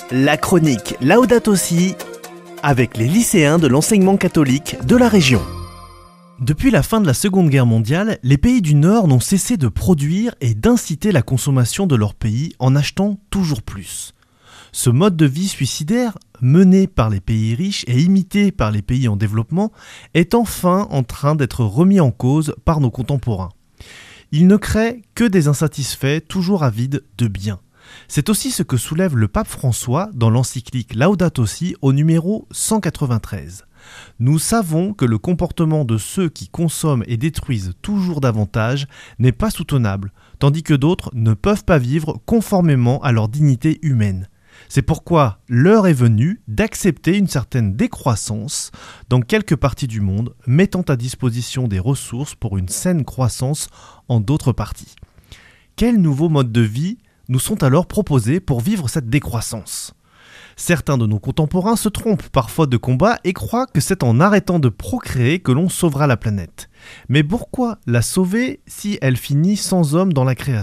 La chronique Laudato Si avec les lycéens de l'enseignement catholique de la région. Depuis la fin de la Seconde Guerre mondiale, les pays du Nord n'ont cessé de produire et d'inciter la consommation de leur pays en achetant toujours plus. Ce mode de vie suicidaire, mené par les pays riches et imité par les pays en développement, est enfin en train d'être remis en cause par nos contemporains. Il ne crée que des insatisfaits toujours avides de biens. C'est aussi ce que soulève le pape François dans l'encyclique Laudato Si au numéro 193. Nous savons que le comportement de ceux qui consomment et détruisent toujours davantage n'est pas soutenable, tandis que d'autres ne peuvent pas vivre conformément à leur dignité humaine. C'est pourquoi l'heure est venue d'accepter une certaine décroissance dans quelques parties du monde, mettant à disposition des ressources pour une saine croissance en d'autres parties. Quels nouveaux modes de vie nous sont alors proposés pour vivre cette décroissance ? Certains de nos contemporains se trompent parfois de combat et croient que c'est en arrêtant de procréer que l'on sauvera la planète. Mais pourquoi la sauver si elle finit sans homme dans la création ?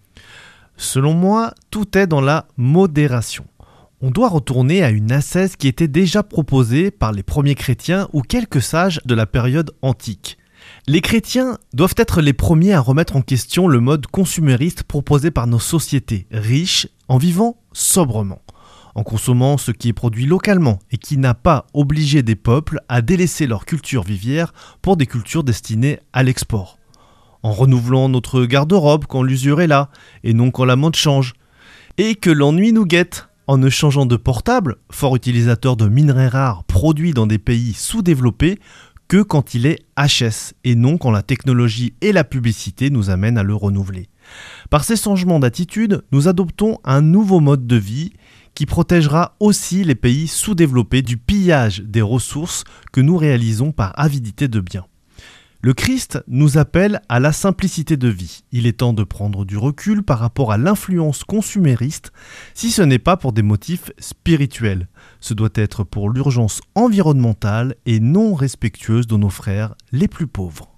Selon moi, tout est dans la modération. On doit retourner à une ascèse qui était déjà proposée par les premiers chrétiens ou quelques sages de la période antique. Les chrétiens doivent être les premiers à remettre en question le mode consumériste proposé par nos sociétés riches en vivant sobrement, en consommant ce qui est produit localement et qui n'a pas obligé des peuples à délaisser leur culture vivière pour des cultures destinées à l'export, en renouvelant notre garde-robe quand l'usure est là et non quand la mode change, et que l'ennui nous guette en ne changeant de portable, fort utilisateur de minerais rares produits dans des pays sous-développés, que quand il est HS et non quand la technologie et la publicité nous amènent à le renouveler. Par ces changements d'attitude, nous adoptons un nouveau mode de vie qui protégera aussi les pays sous-développés du pillage des ressources que nous réalisons par avidité de biens. Le Christ nous appelle à la simplicité de vie. Il est temps de prendre du recul par rapport à l'influence consumériste, si ce n'est pas pour des motifs spirituels. Ce doit être pour l'urgence environnementale et non respectueuse de nos frères les plus pauvres.